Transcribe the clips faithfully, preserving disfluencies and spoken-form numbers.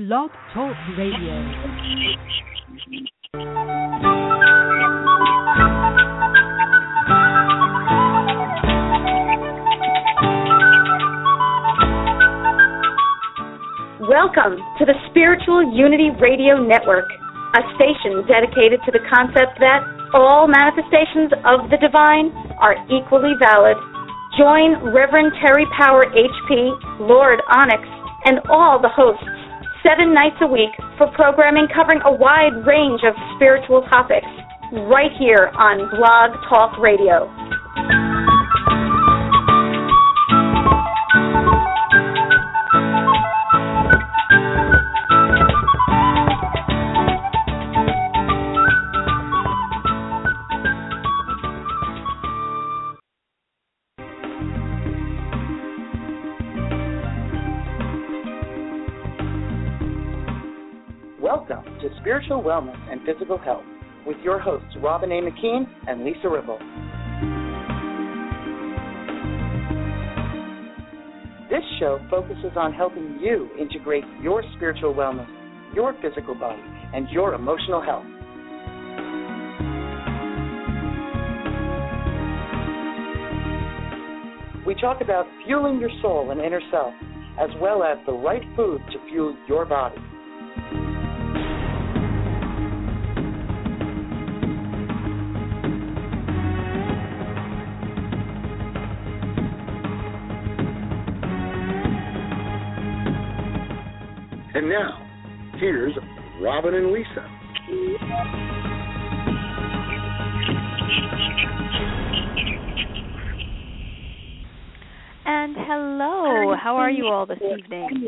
Blog Talk Radio. Welcome to the Spiritual Unity Radio Network, a station dedicated to the concept that all manifestations of the divine are equally valid. Join Reverend Terry Power H P, Lord Onyx, and all the hosts seven nights a week for programming covering a wide range of spiritual topics right here on Blog Talk Radio. Welcome to Spiritual Wellness and Physical Health with your hosts Robin A. McKean and Lisa Ribble. This show focuses on helping you integrate your spiritual wellness, your physical body, and your emotional health. We talk about fueling your soul and inner self, as well as the right food to fuel your body. And now, here's Robin and Lisa. And hello, how are you all this evening?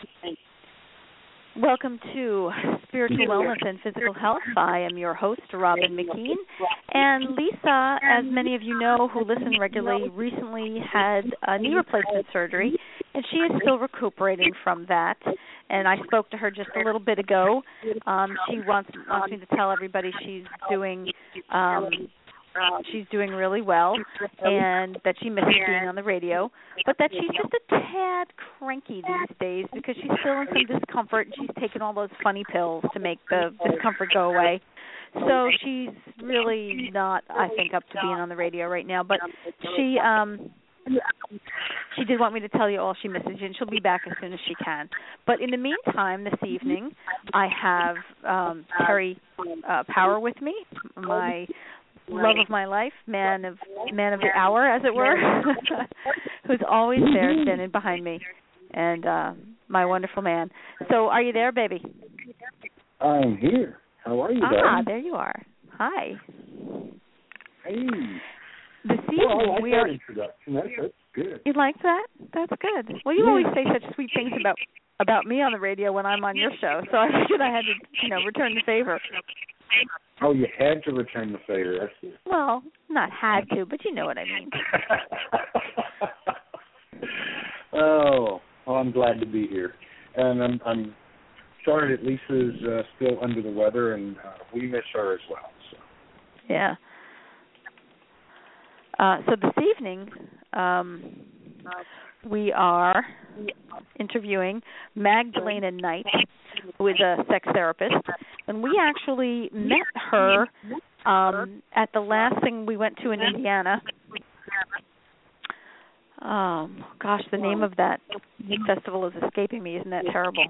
Welcome to Spiritual Wellness and Physical Health. I am your host, Robin McKean. And Lisa, as many of you know who listen regularly, recently had a knee replacement surgery, and she is still recuperating from that. And I spoke to her just a little bit ago. Um, she wants, wants me to tell everybody she's doing um, she's doing really well, and that she misses being on the radio, but that she's just a tad cranky these days because she's still in some discomfort, and she's taken all those funny pills to make the discomfort go away. So she's really not, I think, up to being on the radio right now. But she um, she did want me to tell you all she misses you, and she'll be back as soon as she can. But in the meantime, this evening, I have um, Terry uh, Power with me, my love of my life, man of man of the hour, as it were, who's always there standing behind me, and uh, my wonderful man. So are you there, baby? I'm here. How are you, Ah, darling? there you are. Hi. Hey. This evening, Well, I like we that are... introduction. That's, that's good. You like that? That's good. Well, you Yeah. always say such sweet things about about me on the radio when I'm on your show, so I figured I had to, you know, return the favor. Oh, you had to return the favor. That's good. Well, not had to, but you know what I mean. Oh, well, I'm glad to be here. And I'm, I'm sorry that Lisa's uh, still under the weather, and uh, we miss her as well. So. Yeah. Uh, so this evening, um, we are interviewing Magdalena Knight, who is a sex therapist, and we actually met her um, at the last thing we went to in Indiana. Um, gosh, the name of that festival is escaping me. Isn't that terrible?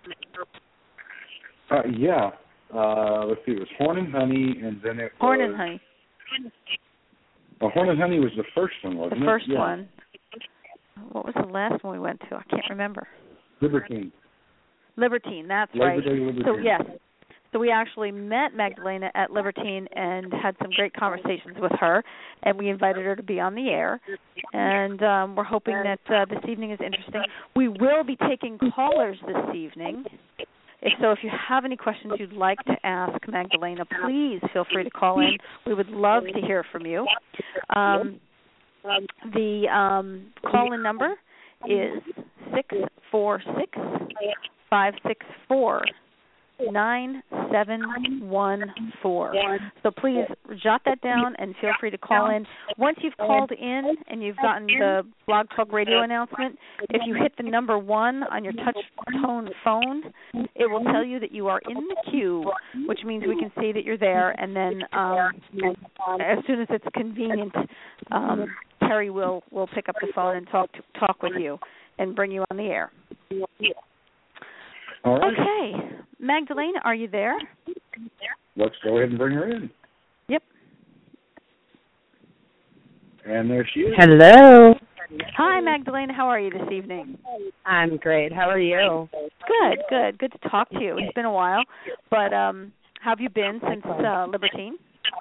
Uh, yeah. Uh, let's see. It was Horn and Honey, and then it Horn was... and Honey. Well, Horn and Honey was the first one, wasn't The it? first Yeah. one. What was the last one we went to? I can't remember. Libertine. Libertine, that's Labor right. Day Libertine. So, yes. So we actually met Magdalena at Libertine and had some great conversations with her, and we invited her to be on the air. And um, we're hoping that uh, this evening is interesting. We will be taking callers this evening. If so, if you have any questions you'd like to ask Magdalena, please feel free to call in. We would love to hear from you. Um, the um, call-in number is six four six, five six four, nine seven one four. So please jot that down and feel free to call in. Once you've called in and you've gotten the Blog Talk Radio announcement, if you hit the number one on your touch tone phone, it will tell you that you are in the queue, which means we can see that you're there. And then um, as soon as it's convenient, um, Terry will, will pick up the phone and talk to, talk with you and bring you on the air. All right. Okay. Magdalena, are you there? Let's go ahead and bring her in. Yep. And there she is. Hello. Hi, Magdalena. How are you this evening? I'm great. How are you? Good, good. Good to talk to you. It's been a while. But um, how have you been since uh, Libertine?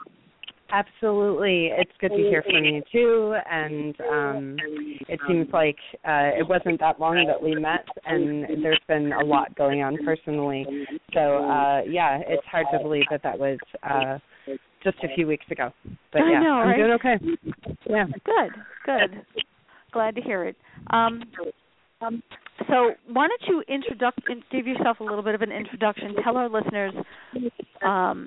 Absolutely. It's good to hear from you, too. And um, it seems like uh, it wasn't that long that we met, and there's been a lot going on personally. So, uh, yeah, it's hard to believe that that was uh, just a few weeks ago. But, yeah, I know, I'm right? doing okay. Yeah. Good, good. Glad to hear it. Um, so why don't you introduc- give yourself a little bit of an introduction. Tell our listeners um,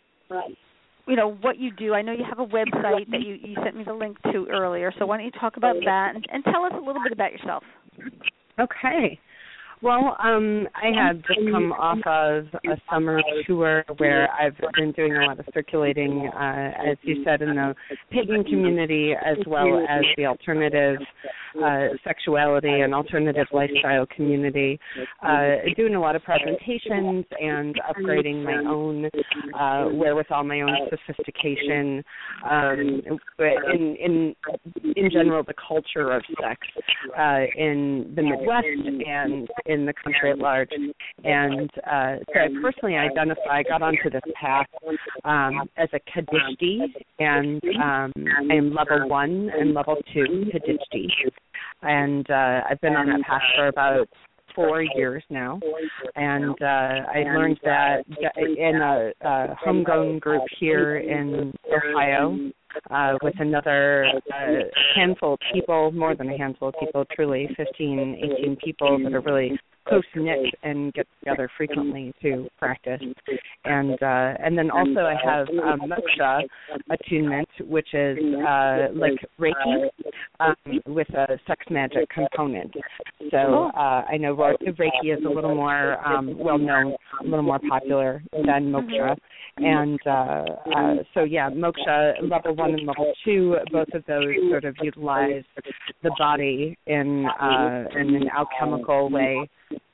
you know, what you do. I know you have a website that you, you sent me the link to earlier, so why don't you talk about that and, and tell us a little bit about yourself. Okay. Well, um, I have just come off of a summer tour where I've been doing a lot of circulating, uh, as you said, in the pagan community as well as the alternative uh, sexuality and alternative lifestyle community, uh, doing a lot of presentations and upgrading my own uh, wherewithal, my own sophistication, um, in, in, in general, the culture of sex uh, in the Midwest and in the country at large. And uh, so I personally identify, I got onto this path um, as a Kadishti, and um, I am level one and level two Kadishti. And uh, I've been on that path for about four years now. And uh, I learned that in a, a homegrown group here in Ohio, Uh, with another uh, handful of people, more than a handful of people, truly fifteen, eighteen people that are really close-knit and get together frequently to practice. And uh, and then also I have um, moksha attunement, which is uh, like Reiki um, with a sex magic component. So uh, I know Reiki is a little more um, well-known, a little more popular than moksha. And uh, uh, so, yeah, moksha level one and level two, both of those sort of utilize the body in, uh, in an alchemical way,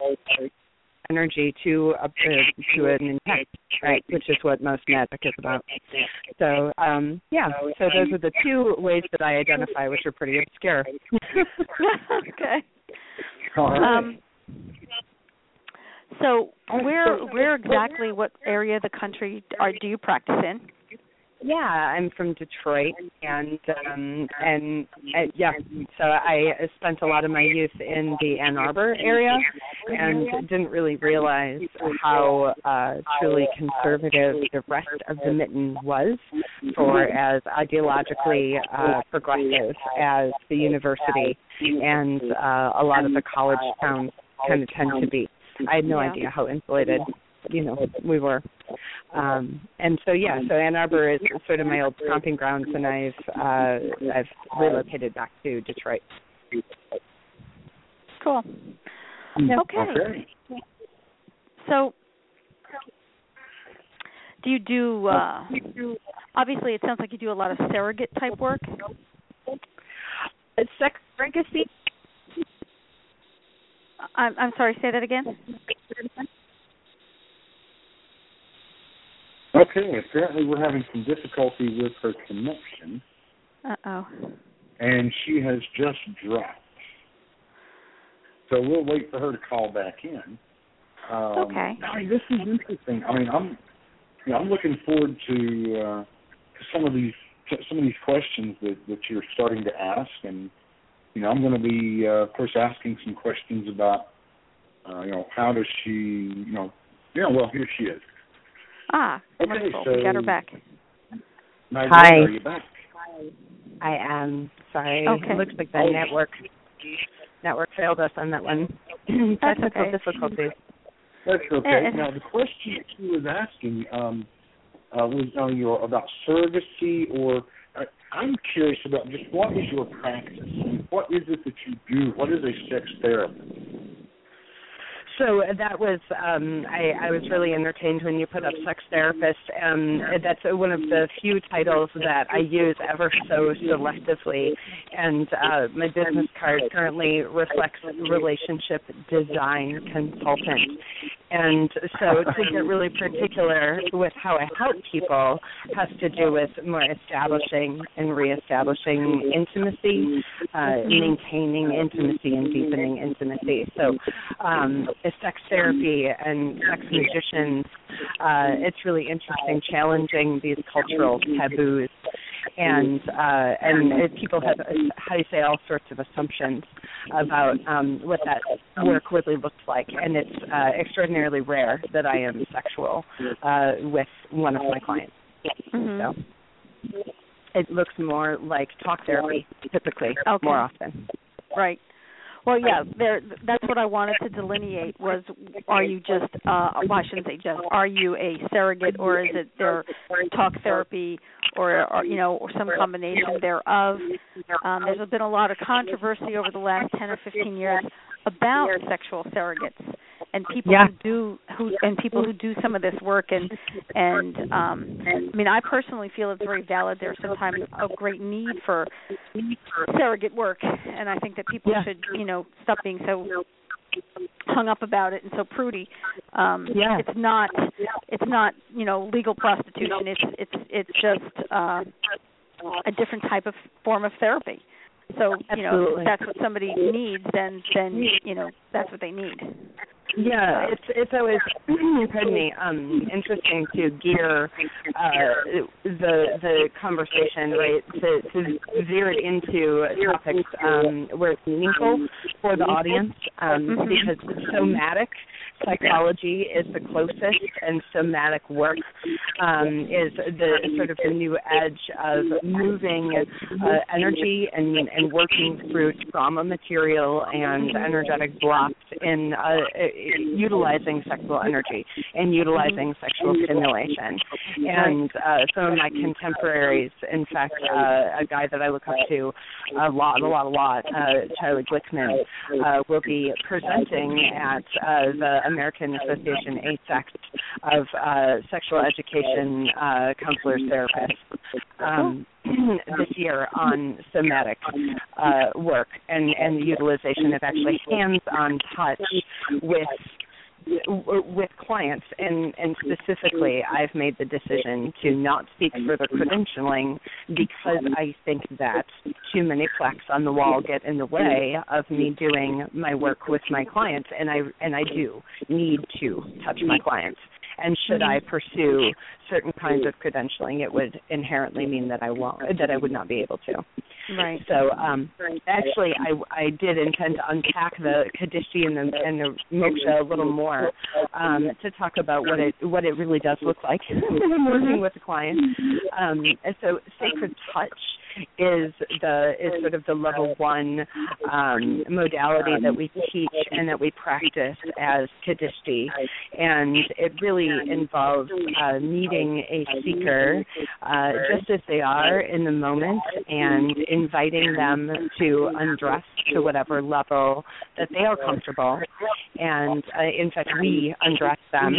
energy to uh, to an intent, right, which is what most magic is about. So, um, yeah, so those are the two ways that I identify, which are pretty obscure. Okay. All right. Um, so where where exactly, what area of the country are do you practice in? Yeah, I'm from Detroit, and um, and uh, yeah, so I spent a lot of my youth in the Ann Arbor area, and didn't really realize how uh, truly conservative the rest of the mitten was, for as ideologically uh, progressive as the university and uh, a lot of the college towns kind of tend to be. I had no yeah. idea how insulated, you know, we were. Um, and so, yeah, so Ann Arbor is sort of my old stomping grounds, and I've uh, I've relocated back to Detroit. Cool. Okay. Okay. So, do you do, uh, obviously it sounds like you do a lot of surrogate type work. Sex surrogacy? I'm, I'm sorry, say that again? Okay, apparently we're having some difficulty with her connection. Uh-oh. And she has just dropped. So we'll wait for her to call back in. Um, okay. I mean, this is interesting. I mean, I'm, you know, I'm looking forward to, uh, to some of these to some of these questions that, that you're starting to ask, and you know, I'm going to be, uh, of course, asking some questions about, uh, you know, how does she, you know, yeah, well, here she is. Ah, okay, wonderful. so We got her back. Magdalena, Hi. Are you back? I am. Sorry. Okay. It looks like the network network failed us on that one. Technical okay. difficulties. That's okay. And, now, the question she was asking um, uh, was on your about surrogacy, or uh, I'm curious about just what is your practice? What is it that you do? What is a sex therapist? So that was, um, I, I was really entertained when you put up sex therapist. Um, that's one of the few titles that I use ever so selectively. And uh, my business card currently reflects relationship design consultant. And so to get really particular with how I help people has to do with more establishing and reestablishing intimacy, uh, maintaining intimacy and deepening intimacy. So um, sex therapy and sex magicians, uh, it's really interesting challenging these cultural taboos. And uh, and it, people have, how do you say, all sorts of assumptions about um, what that work really looks like. And it's uh, extraordinarily rare that I am sexual uh, with one of my clients. Mm-hmm. So it looks more like talk therapy, typically, okay. more often. Right. Well, yeah, there. That's what I wanted to delineate was, are you just, uh, well, I shouldn't say just, are you a surrogate, or is it their talk therapy, or, or you know, or some combination thereof? Um, there's been a lot of controversy over the last ten or fifteen years about sexual surrogates and people yeah. who do who and people who do some of this work, and and um, I mean, I personally feel it's very valid. There's sometimes a great need for surrogate work, and I think that people yeah. should, you know, stop being so hung up about it and so prudy. Um, yeah. It's not it's not you know legal prostitution. It's it's it's just uh, a different type of form of therapy. So you know, Absolutely. if that's what somebody needs, then then you know that's what they need. Yeah, it's it's always pardon me, um, interesting to gear uh, the the conversation, right, to, to veer it into topics um, where it's meaningful for the audience, um, mm-hmm. because somatic psychology is the closest, and somatic work um, is the sort of the new edge of moving uh, energy and and working through trauma material and energetic blocks in uh, utilizing sexual energy and utilizing sexual stimulation. And uh, some of my contemporaries, in fact, uh, a guy that I look up to a lot, a lot, a lot, uh, Charlie Glickman, uh, will be presenting at uh, the American Association A S E C of uh, Sexual Education uh, Counselors Therapists um, this year on somatic uh, work and, and the utilization of actually hands-on touch with with clients, and, and specifically I've made the decision to not seek further credentialing because I think that too many plaques on the wall get in the way of me doing my work with my clients, and I and I do need to touch my clients. And should I pursue certain kinds of credentialing, it would inherently mean that I won't, that I would not be able to. Right. So um, actually, I, I did intend to unpack the Kadishti and the, and the moksha a little more um, to talk about what it what it really does look like when I'm working with a client. Um, and so sacred touch is the is sort of the level one um, modality that we teach and that we practice as Kadishti, and it really involves uh, meeting a seeker uh, just as they are in the moment and inviting them to undress to whatever level that they are comfortable, and uh, in fact we undress them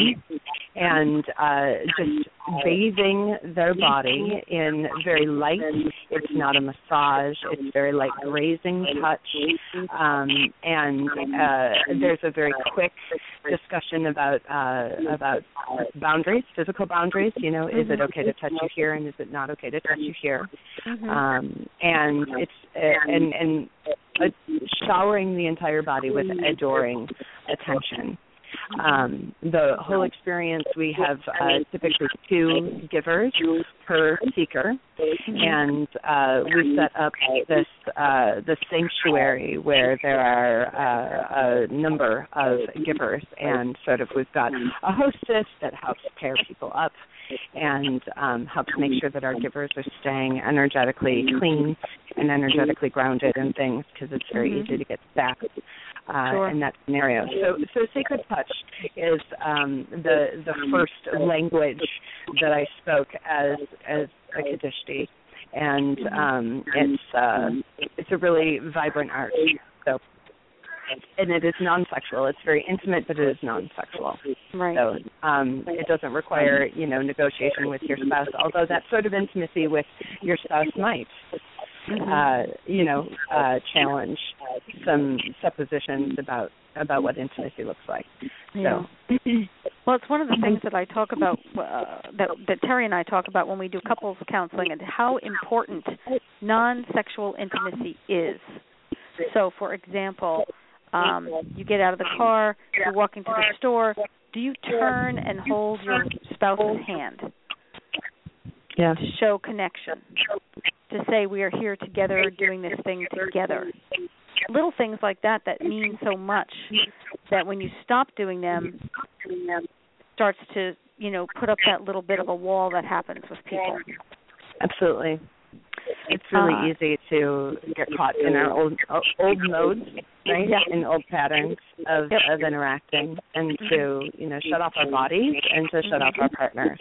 and uh, just bathing their body in very light. It's not a massage. It's very light grazing touch, um, and uh, there's a very quick discussion about uh, about boundaries, physical boundaries. You know, is it okay to touch you here, and is it not okay to touch you here? Mm-hmm. Um, and it's uh, and and uh, showering the entire body with adoring attention. Um, the whole experience, we have uh, typically two givers per seeker, and uh, we set up this uh, the sanctuary where there are uh, a number of givers, and sort of we've got a hostess that helps pair people up and um, helps make sure that our givers are staying energetically clean and energetically grounded in things, because it's very mm-hmm. easy to get back uh, sure. in that scenario. So, so sacred touch is um, the the first language that I spoke as as a Kadishti, and um, it's uh, it's a really vibrant art. So. And it is non-sexual. It's very intimate, but it is non-sexual. Right. So um, it doesn't require, you know, negotiation with your spouse, although that sort of intimacy with your spouse might, mm-hmm. uh, you know, uh, challenge some suppositions about about what intimacy looks like. Yeah. So. Well, it's one of the things that I talk about, uh, that, that Terry and I talk about when we do couples counseling, and how important non-sexual intimacy is. So, for example, Um, you get out of the car, you're walking to the store. Do you turn and hold your spouse's hand? Yeah. To show connection, to say we are here together doing this thing together. Little things like that that mean so much that when you stop doing them, it starts to, you know, put up that little bit of a wall that happens with people. Absolutely. It's really uh, easy to get caught in our old old modes, right? Yeah. In old patterns of, yep. of interacting, and to, you know, shut off our bodies and to shut off our partners.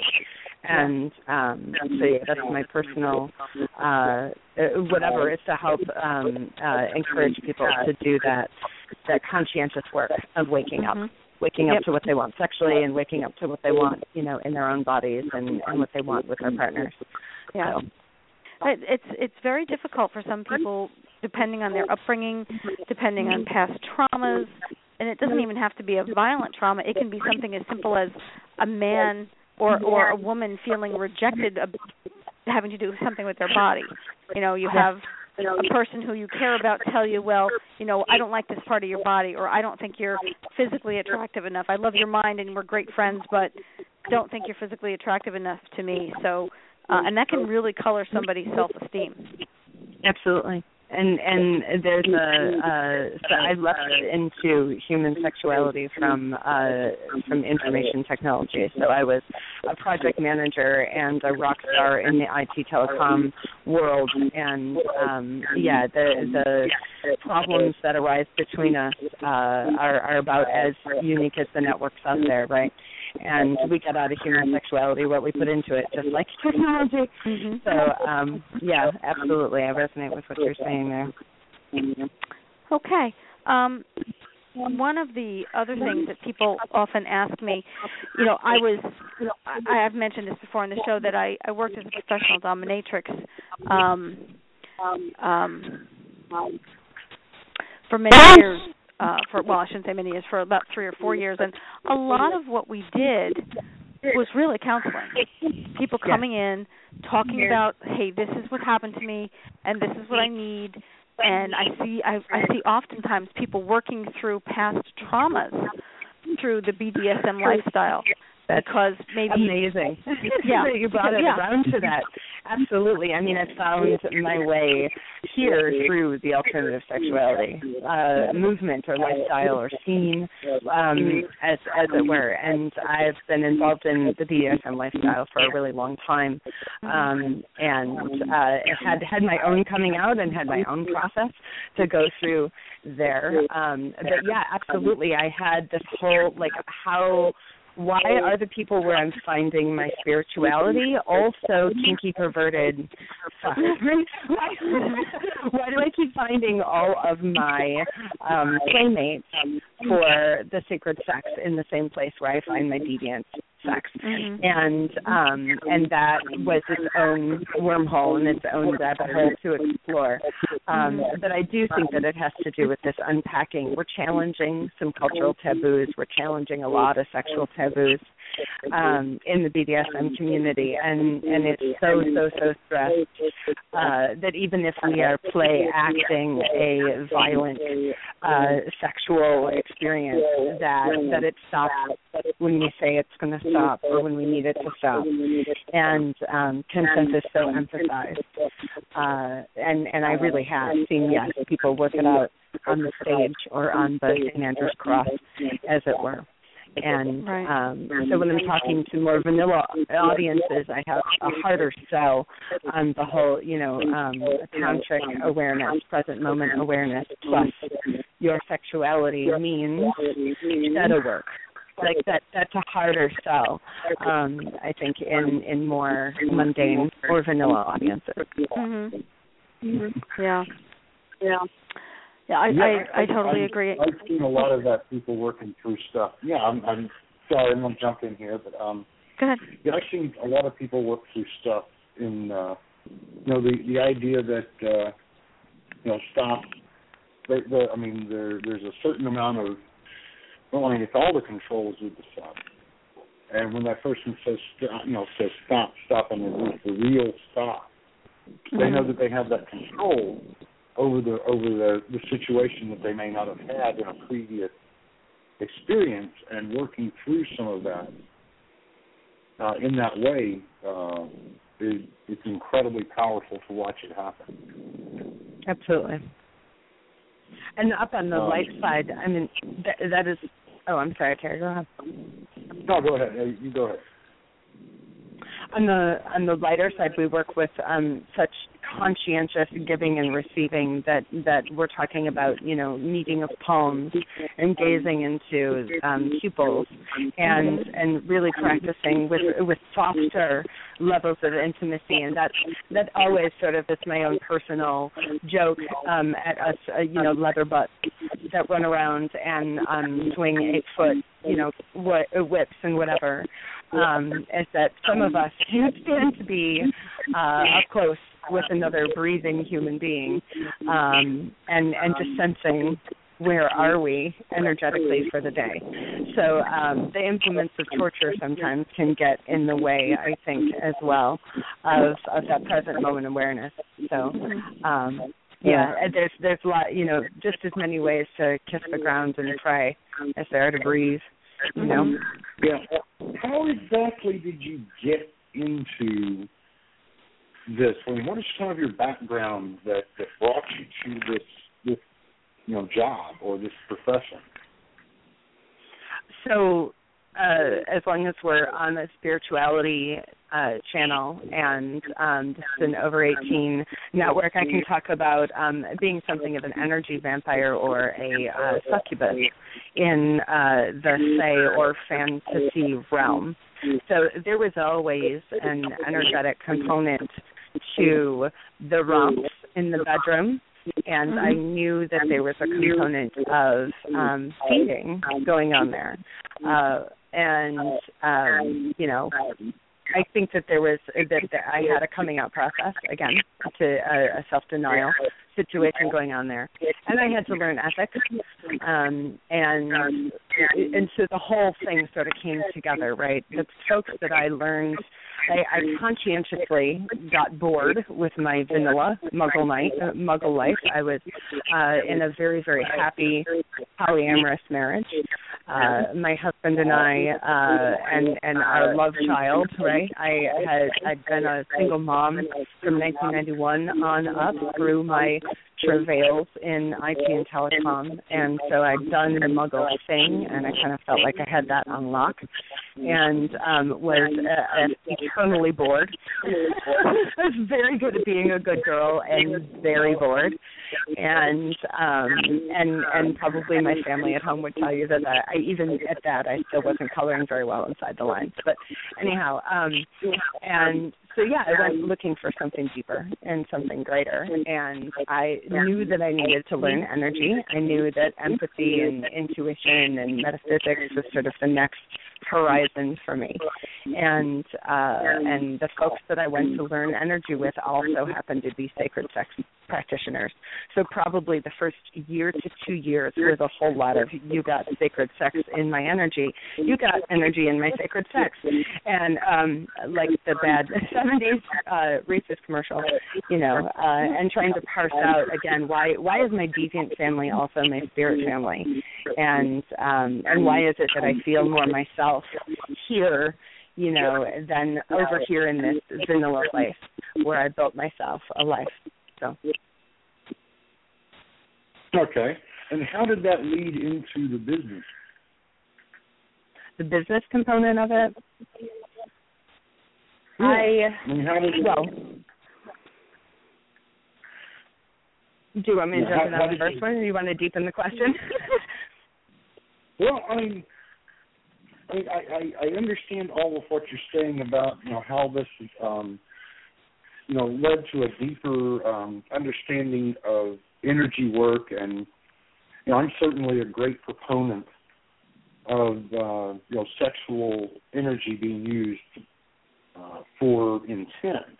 And um, so yeah, that's my personal uh, whatever is to help um, uh, encourage people to do that that conscientious work of waking up. Mm-hmm. Waking up yep. to what they want sexually, and waking up to what they want, you know, in their own bodies, and, and what they want with their partners. Yeah. So. It's it's very difficult for some people, depending on their upbringing, depending on past traumas, and it doesn't even have to be a violent trauma. It can be something as simple as a man or or a woman feeling rejected, having to do something with their body. You know, you have a person who you care about tell you, well, you know, I don't like this part of your body, or I don't think you're physically attractive enough. I love your mind and we're great friends, but don't think you're physically attractive enough to me. So. Uh, and that can really color somebody's self-esteem. Absolutely. And and there's a uh, so I left into human sexuality from uh, from information technology. So I was a project manager and a rock star in the I T telecom world. And um, yeah, the the problems that arise between us uh, are, are about as unique as the networks out there, right? And we get out of human sexuality what we put into it, just like technology. Mm-hmm. So, um, yeah, absolutely. I resonate with what you're saying there. Okay. Um, one of the other things that people often ask me, you know, I was, I, I've mentioned this before on the show, that I, I worked as a professional dominatrix um, um, for many years. Uh, for well, I shouldn't say many years, for about three or four years, and a lot of what we did was really counseling. People coming in, talking about, hey, this is what happened to me, and this is what I need, and I see, I, I see oftentimes people working through past traumas through the B D S M lifestyle. That's because maybe amazing. Yeah, you brought it yeah. around to that. Absolutely. I mean, I found my way here through the alternative sexuality uh, movement or lifestyle or scene, um, as as it were. And I've been involved in the B D S M lifestyle for a really long time, um, and uh, had had my own coming out and had my own process to go through there. Um, but yeah, absolutely. I had this whole like how. Why are the people where I'm finding my spirituality also kinky, perverted stuff? Why, why do I keep finding all of my um, playmates for the sacred sex in the same place where I find my deviant sex? Mm-hmm. And um, and that was its own wormhole and its own rabbit hole to explore. Um, but I do think that it has to do with this unpacking. We're challenging some cultural taboos. We're challenging a lot of sexual taboos um, in the B D S M community, and, and it's so, so, so stressed uh, that even if we are play acting a violent uh, sexual experience, that that it stops when we say it's going to stop or when we need it to stop. And um, consent is so emphasized. Uh, and, and I really have seen, yes, people work it out on the stage or on the Saint Andrew's cross, as it were. And right. um, so when I'm talking to more vanilla audiences, I have a harder sell on the whole, you know, um, tantric awareness, present moment awareness, plus your sexuality means shadow work. Like that, that's a harder sell, um, I think, in, in more mundane or vanilla audiences. Mm-hmm. Mm-hmm. Yeah. Yeah. Yeah, I, yeah, I, I totally I, agree. I've seen a lot of that, people working through stuff. Yeah, I'm, I'm sorry, I'm going to jump in here, but um, Go ahead. yeah, I've seen a lot of people work through stuff in, uh, you know, the, the idea that, uh, you know, stop, the, the, I mean, there, there's a certain amount of, well, I mean, it's all the controls with the stuff. And when that person says, you know, says stop, stop, and it's the real stop, mm-hmm. they know that they have that control over the over the, the situation that they may not have had in a previous experience, and working through some of that uh, in that way uh, is it's incredibly powerful to watch it happen. Absolutely. And up on the um, light side, I mean, that, that is. Oh, I'm sorry, Terry. Go ahead. No, go ahead. You go ahead. On the on the lighter side, we work with um, such conscientious giving and receiving that, that we're talking about, you know, kneading of palms and gazing into um, pupils and and really practicing with with softer levels of intimacy. And that that always sort of is my own personal joke um, at us, uh, you know, leather butts that run around and um, swing eight foot, you know, wh- whips and whatever. Um, is that some of us can't stand to be uh, up close with another breathing human being, um, and and just sensing where are we energetically for the day. So um, the implements of torture sometimes can get in the way, I think, as well, of of that present moment awareness. So. Um, Yeah, there's there's a lot, you know, just as many ways to kiss the ground and pray as there are to breathe, you know. Yeah. How exactly did you get into this? I mean, what is some of your background that, that brought you to this this you know job or this profession? So, uh, as long as we're on the spirituality uh, channel and um, this is an over eighteen network, I can talk about um, being something of an energy vampire or a uh, succubus in uh, the Fae or fantasy realm. So there was always an energetic component to the romps in the bedroom, and I knew that there was a component of um, feeding going on there. Uh, and, um, you know, I think that there was that, that I had a coming out process again to a, a self-denial situation going on there, and I had to learn ethics, um, and and so the whole thing sort of came together, right? The folks that I learned, I, I conscientiously got bored with my vanilla Muggle night, uh, Muggle life. I was uh, in a very very happy polyamorous marriage. Uh, my husband and I, uh, and and our love child, right? I had I'd been a single mom from nineteen ninety-one on up through my travails in I T and telecom, and so I'd done the Muggle thing, and I kind of felt like I had that on lock, and um, was uh, eternally bored. I was very good at being a good girl and very bored, and um, and and probably my family at home would tell you that I, even at that I still wasn't coloring very well inside the lines. But anyhow, um, and so yeah, I went looking for something deeper and something greater, and I knew that I needed to learn energy. I knew that empathy and intuition and metaphysics was sort of the next horizon for me, and uh, and the folks that I went to learn energy with also happened to be sacred sex practitioners. So probably the first year to two years was a whole lot of you got sacred sex in my energy, you got energy in my sacred sex, and um, like the bad seventies uh, racist commercial, you know, uh, and trying to parse out again why why is my deviant family also my spirit family, and um, and why is it that I feel more myself here, you know, than over here in this vanilla place where I built myself a life. So. Okay. And how did that lead into the business? the business component of it. Yeah. I, I mean, how did you, well, do you want me to yeah, jump how, in how on the did first you, one, or do you want to deepen the question? Well, I mean, I, mean I, I, I understand all of what you're saying about, you know, how this, um, you know, led to a deeper um, understanding of energy work, and you know, I'm certainly a great proponent of uh, you know, sexual energy being used uh, for intent.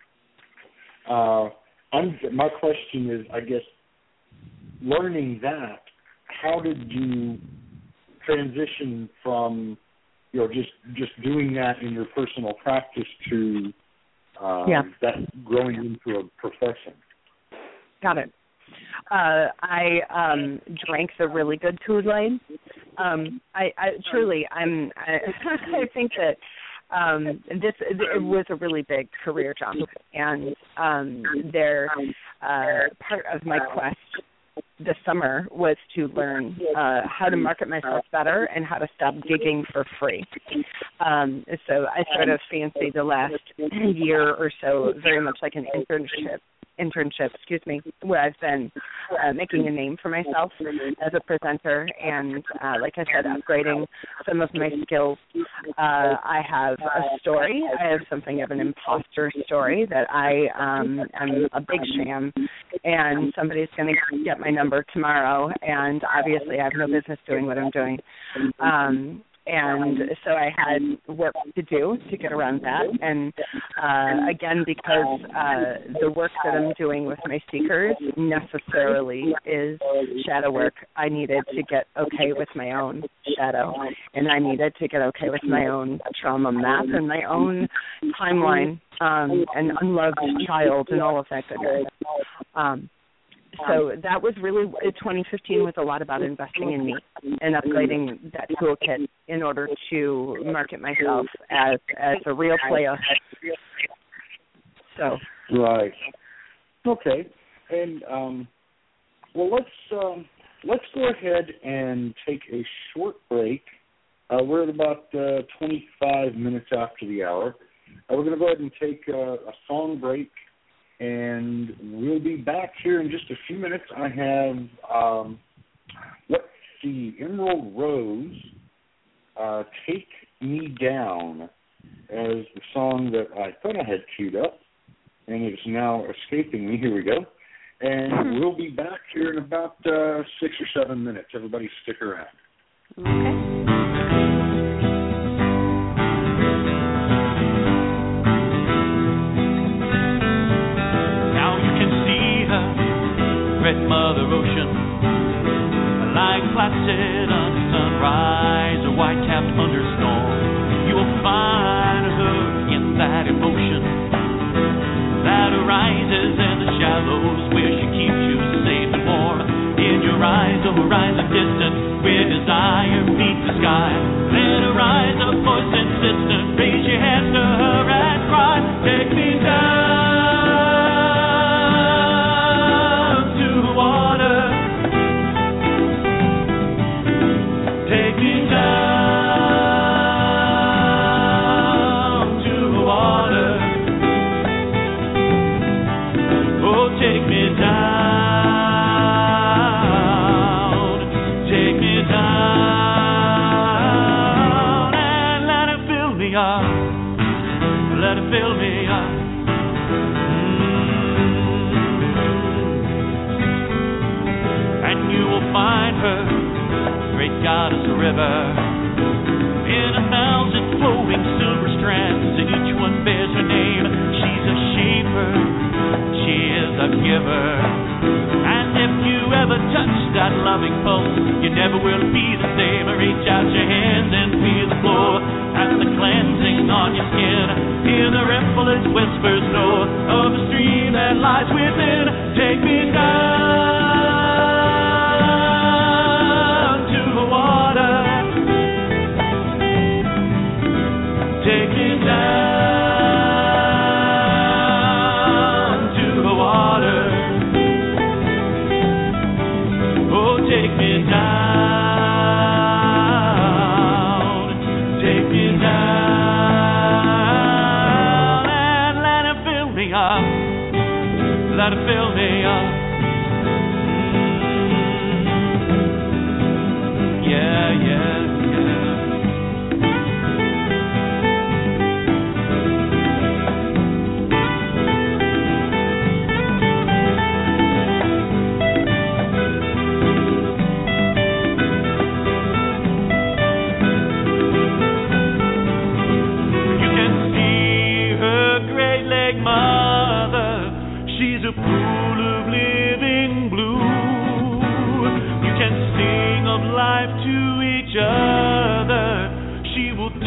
Uh, I'm, my question is, I guess, learning that, how did you transition from, you know, just just doing that in your personal practice to um, yeah. that growing into a profession? Got it. Uh, I um, drank the really good Kool-Aid. Um, I, I truly, I'm. I, I think that um, this it was a really big career jump, and um, there uh, part of my quest this summer was to learn uh, how to market myself better and how to stop gigging for free. Um, so I sort of fancied the last year or so very much like an internship. internship, excuse me, where I've been uh, making a name for myself as a presenter and, uh, like I said, upgrading some of my skills. Uh, I have a story. I have something of an imposter story that I um, am a big sham, and somebody's going to get my number tomorrow, and obviously I have no business doing what I'm doing. Um, And so I had work to do to get around that. And, uh, again, because uh, the work that I'm doing with my seekers necessarily is shadow work, I needed to get okay with my own shadow. And I needed to get okay with my own trauma map and my own timeline um, and unloved child and all of that goodness. Um, So that was really, twenty fifteen was a lot about investing in me and upgrading that toolkit in order to market myself as as a real player. So right, okay, and um, well, let's um, let's go ahead and take a short break. Uh, we're at about uh, twenty-five minutes after the hour. Uh, we're going to go ahead and take uh, a song break. And we'll be back here in just a few minutes. I have, um, let's see, Emerald Rose, uh, Take Me Down, as the song that I thought I had queued up, and it's now escaping me. Here we go. And we'll be back here in about uh, six or seven minutes. Everybody stick around. Okay. Red Mother Ocean, like placid on sunrise, or white-capped thunderstorm. You will find her in that emotion that arises in the shallows, where she keeps you safe and warm. In your eyes, the horizon distant, where desire meets the sky. Let her rise, a voice insistent, raise your hands to her and cry, take me down. Goddess river, in a thousand flowing silver strands, and each one bears her name. She's a shaper, she is a giver, and if you ever touch that loving pulse, you never will be the same. Reach out your hands and feel the flow, and the cleansing on your skin. Hear the ripple as whispers know of the stream that lies within. Take me down. Down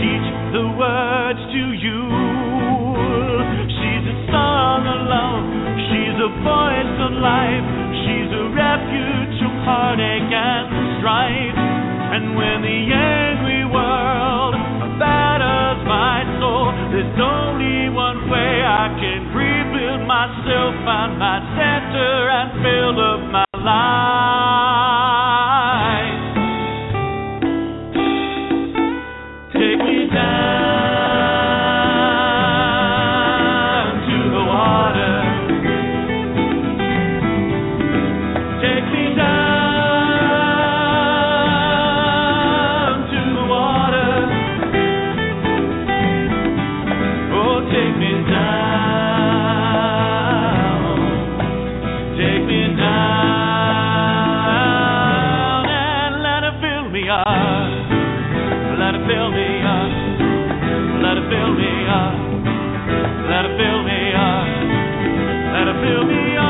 teach the words to you. She's a song of love, she's a voice of life, she's a refuge from heartache and strife. And when the angry world batters my soul, there's only one way I can rebuild myself, find my center and fill up my life. Take me down to the water. Take me down to the water. Oh, take me down. Take me down and let it fill me up. Let it fill me up. Let it fill me up. Let it fill me up. Let it fill me up.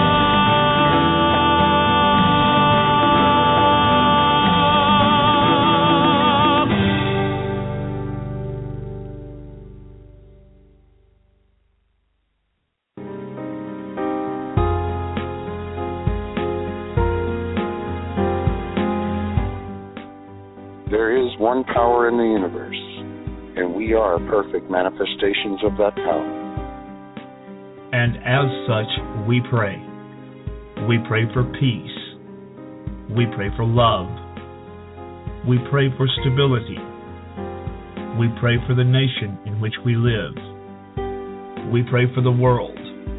There is one power in the universe, and we are perfect manifestations of that power. And as such, we pray. We pray for peace. We pray for love. We pray for stability. We pray for the nation in which we live. We pray for the world.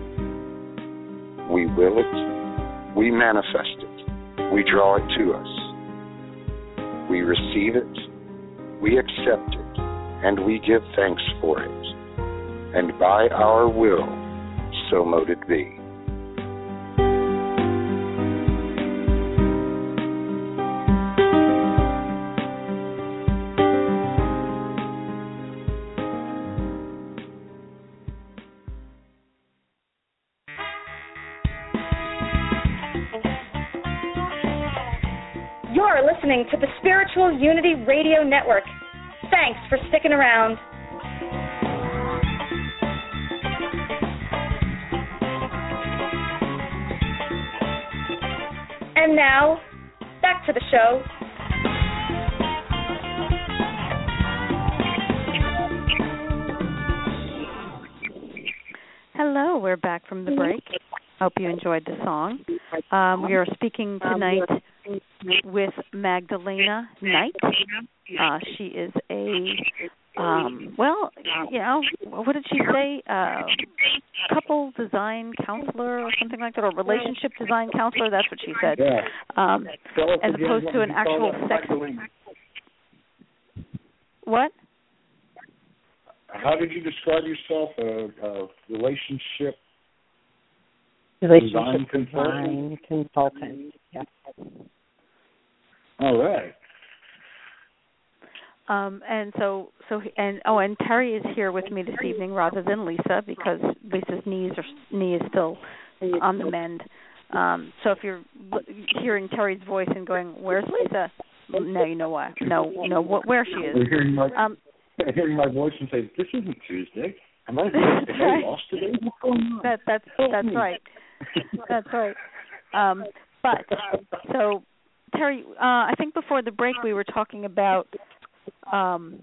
We will it. We manifest it. We draw it to us. We receive it. We accept it. And we give thanks for it. And by our will, so mote it be. You're listening to the Spiritual Unity Radio Network. Thanks for sticking around. And now, back to the show. Hello, we're back from the break. Hope you enjoyed the song. Um, we are speaking tonight with Magdalena Knight. Uh, she is a, um, well, you know, what did she say? Uh, couple design counselor or something like that, or relationship design counselor, that's what she said. Yeah. Um, as opposed to an actual sex. What? How did you describe yourself? A, a relationship Relationship design design consultant. Yes. All right. Um, and so, so, and oh, and Terry is here with me this evening rather than Lisa because Lisa's knees are knee is still on the mend. Um, so if you're hearing Terry's voice and going, "Where's Lisa?" Now you know why. No, no, what, where she is. You're hearing my, um, hearing my voice and say, "This isn't Tuesday. Am I, am I lost today? What's going on?" That, that's that's right. That's right. Um, but so Terry, uh, I think before the break we were talking about. Um,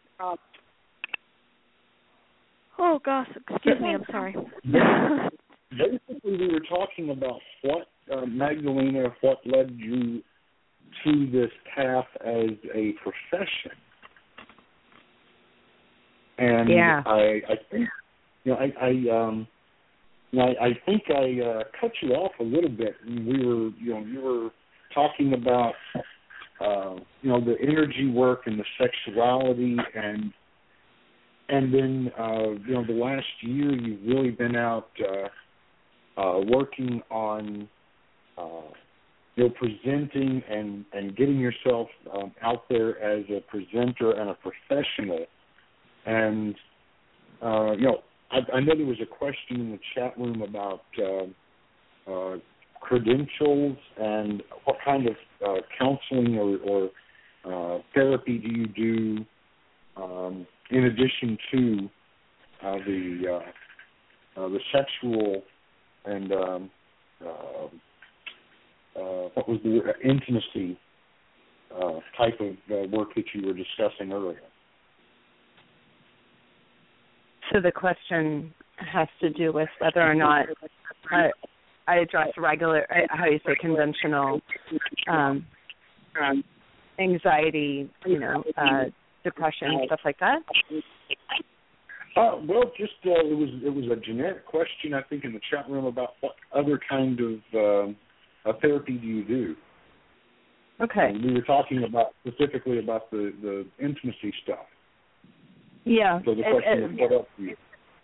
oh gosh, excuse me. I'm sorry. Basically, we were talking about what uh, Magdalena, what led you to this path as a profession, and yeah. I, I think, you know, I, I um. You know, I, I think I uh, cut you off a little bit. And we were, you know, you were talking about, uh, you know, the energy work and the sexuality, and and then, uh, you know, the last year you've really been out uh, uh, working on, uh, you know, presenting and, and getting yourself um, out there as a presenter and a professional, and uh, you know. I, I know there was a question in the chat room about uh, uh, credentials and what kind of uh, counseling or, or uh, therapy do you do, um, in addition to uh, the uh, uh, the sexual and um, uh, uh, what was the intimacy uh, type of uh, work that you were discussing earlier. So the question has to do with whether or not I, I address regular, how you say, conventional um, anxiety, you know, uh, depression, stuff like that. Uh, well, just uh, it was it was a generic question, I think, in the chat room about what other kind of uh, uh, therapy do you do. Okay. And we were talking about specifically about the, the intimacy stuff. Yeah. So the question it, is, what else do you?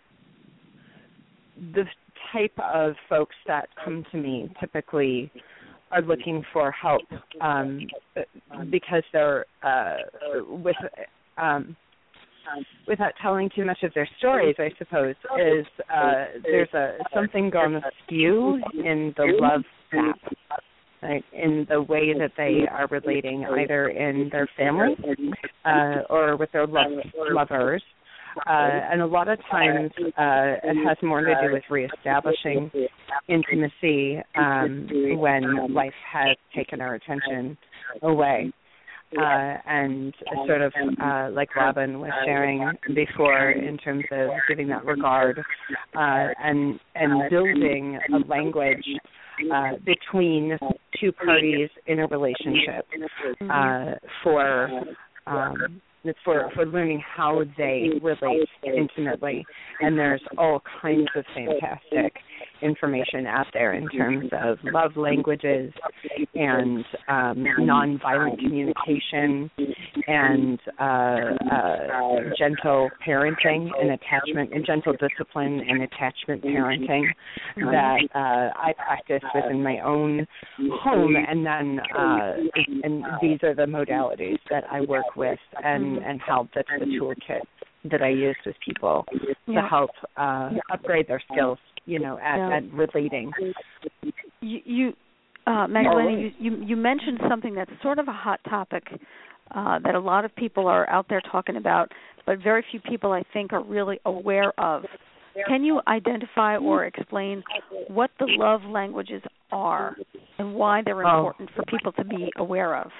The type of folks that come to me typically are looking for help um, because they're uh, with um, without telling too much of their stories, I suppose, is uh, there's a something gone askew in the love map, right, in the way that they are relating either in their family uh, or with their love, lovers. Uh, and a lot of times uh, it has more to do with reestablishing intimacy um, when life has taken our attention away. Uh, and sort of uh, like Robin was sharing before in terms of giving that regard uh, and and building a language uh, between two parties in a relationship uh, for um, for for learning how they relate intimately. And there's all kinds of fantastic information out there in terms of love languages and um, nonviolent communication and uh, uh, gentle parenting and attachment and gentle discipline and attachment parenting that uh, I practice within my own home, and then uh, and these are the modalities that I work with and, and help. That's the toolkit that I use with people to help uh, upgrade their skills, you know, at, yeah. at relating. You, you uh, Magdalena, you, you, you mentioned something that's sort of a hot topic uh, that a lot of people are out there talking about, but very few people, I think, are really aware of. Can you identify or explain what the love languages are and why they're important oh. for people to be aware of?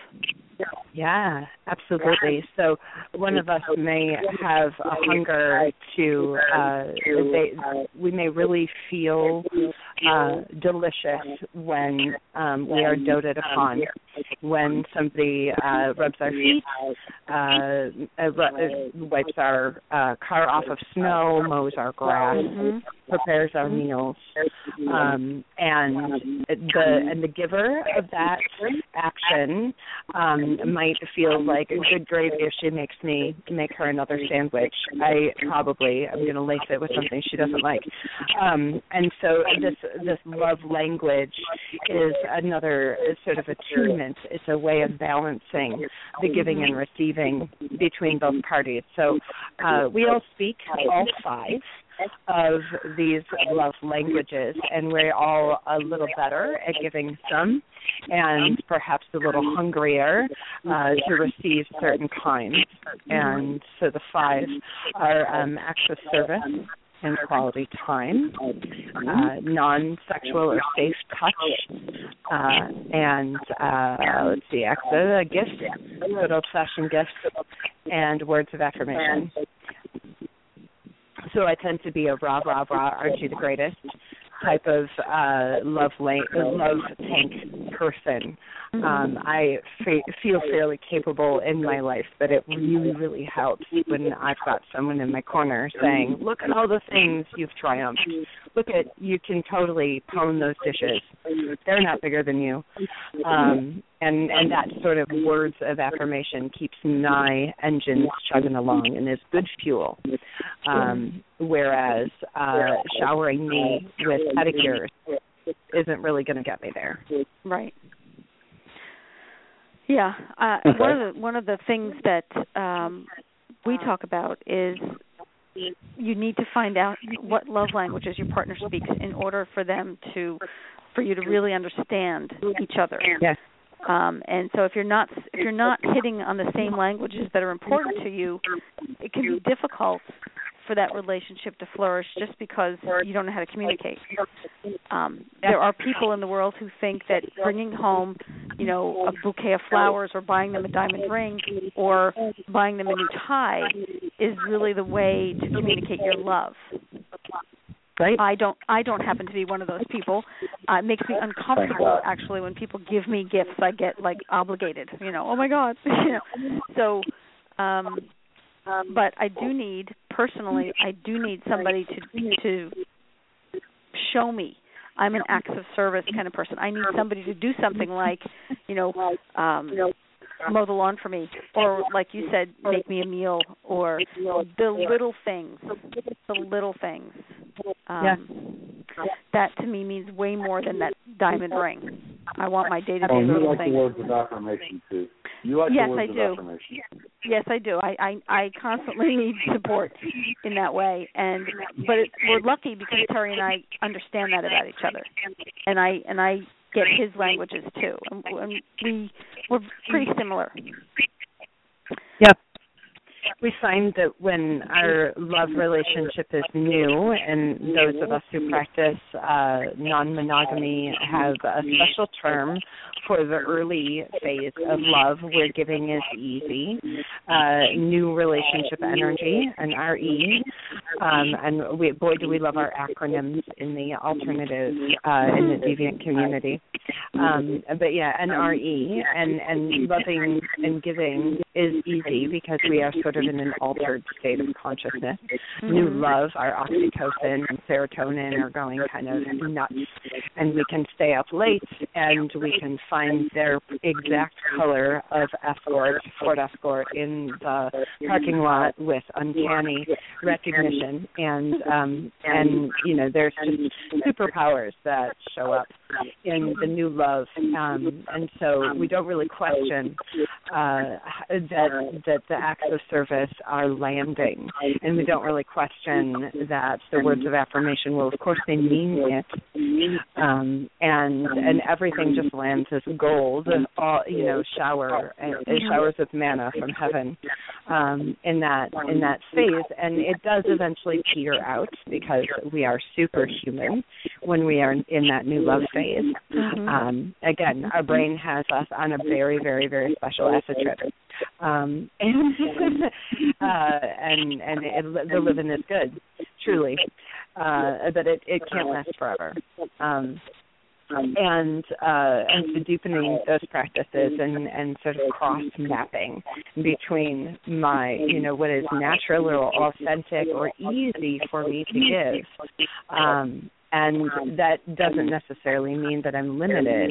Yeah, absolutely. So one of us may have a hunger to, uh, they, we may really feel uh, delicious when um, we are doted upon, when somebody uh, rubs our feet, uh, uh, wipes our uh, car off of snow, mows our grass, mm-hmm. prepares our meals, um, and the and the giver of that action um, might feel like a good gravy if she makes me make her another sandwich. I probably am going to lace it with something she doesn't like. Um, and so this this love language is another sort of attunement. It's a way of balancing the giving and receiving between both parties. So uh, we all speak all five of these love languages, and we're all a little better at giving some and perhaps a little hungrier uh, to receive certain kinds. And so the five are um, acts of service and quality time, uh, non-sexual or safe touch, uh, and uh, let's see, acts of uh, gifts, good old-fashioned gifts, and words of affirmation. So I tend to be a rah, rah, rah, aren't you the greatest type of uh, love la- love tank person. Um, I fe- feel fairly capable in my life, but it really, really helps when I've got someone in my corner saying, look at all the things you've triumphed. Look at, you can totally pwn those dishes. They're not bigger than you. Um, and, and that sort of words of affirmation keeps my engines chugging along and is good fuel. Um, whereas uh, showering me with pedicures isn't really going to get me there. Right. Yeah. Uh, one of the one of the things that um, we talk about is you need to find out what love languages your partner speaks in order for them to, for you to really understand each other. Yes. Um, and so if you're not if you're not hitting on the same languages that are important to you, it can be difficult for that relationship to flourish just because you don't know how to communicate. Um, there are people in the world who think that bringing home, you know, a bouquet of flowers or buying them a diamond ring or buying them a new tie is really the way to communicate your love. Right. I don't. I don't happen to be one of those people. Uh, it makes me uncomfortable, actually, when people give me gifts. I get like obligated. You know, oh my God. you know. So, um, but I do need personally. I do need somebody to to show me. I'm an acts of service kind of person. I need somebody to do something like, you know, um, mow the lawn for me, or like you said, make me a meal, or the little things, the little things. Um, yeah. That to me means way more than that diamond ring. I want my day-to-day oh, you little like things. the words of affirmation too. You like yes, the words I of do. affirmation. Yes, I do. I, I, I constantly need support in that way, and but it, we're lucky because Terry and I understand that about each other, and I and I get his languages too, and, and we we're pretty similar. Yep. We find that when our love relationship is new, and those of us who practice uh, non-monogamy have a special term for the early phase of love where giving is easy, uh, new relationship energy, an R E, um, and we, boy, do we love our acronyms in the alternative, uh, in the deviant community. Um, but yeah, an R E, and, and loving and giving is easy because we are sort of in an altered state of consciousness. Mm-hmm. New love, our oxytocin and serotonin are going kind of nuts, and we can stay up late and we can find their exact color of Escort, Ford Escort, in the parking lot with uncanny recognition, and um, and you know there's just superpowers that show up in the new love, um, and so we don't really question uh, that that the acts of service are landing, and we don't really question that the words of affirmation, well, of course they mean it, um, and and everything just lands as gold, all you know, shower and showers of manna from heaven um, in that in that phase, and it does eventually peter out because we are superhuman when we are in that new love phase. Mm-hmm. Um, again, our brain has us on a very, very, very special acid trip. Um, and uh, and and it, the living is good, truly, uh, but it, it can't last forever. Um, and uh, and so deepening those practices and, and sort of cross mapping between my, you know, what is natural or authentic or easy for me to give. Um, And that doesn't necessarily mean that I'm limited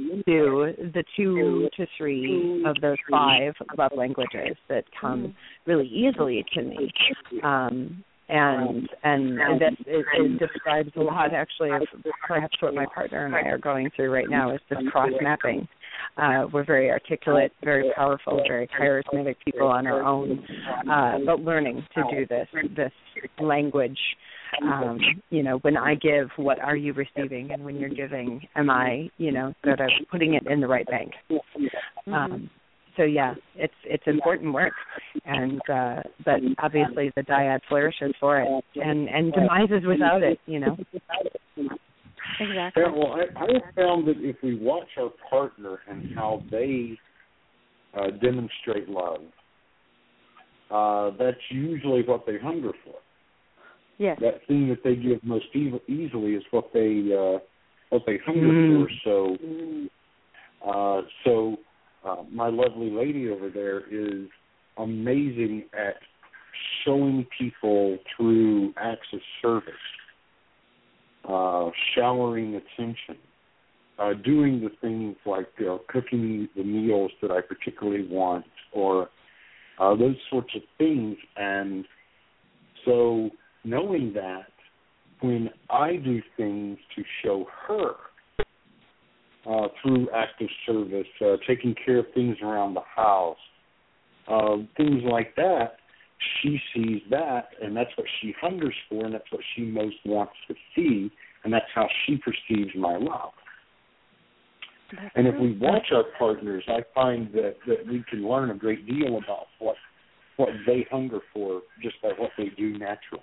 to the two to three of those five love languages that come really easily to me. Um, and and that it, it describes a lot, actually, of perhaps what my partner and I are going through right now is this cross-mapping. Uh, we're very articulate, very powerful, very charismatic people on our own, uh, but learning to do this, this language. Um, you know, when I give, what are you receiving? And when you're giving, am I, you know, sort of putting it in the right bank? Um, so yeah, it's it's important work, and uh, but obviously the dyad flourishes for it, and and demises without it, you know. Exactly. Yeah, well, I, I have found that if we watch our partner and how they uh, demonstrate love, uh, that's usually what they hunger for. Yes. That thing that they give most e- easily is what they uh, what they hunger mm. for. So, uh, so uh, my lovely lady over there is amazing at showing people through acts of service, uh, showering attention, uh, doing the things like uh, cooking the meals that I particularly want, or uh, those sorts of things. And so, knowing that when I do things to show her uh, through active service, uh, taking care of things around the house, uh, things like that, she sees that, and that's what she hungers for, and that's what she most wants to see, and that's how she perceives my love. And if we watch our partners, I find that, that we can learn a great deal about what what they hunger for just by what they do naturally.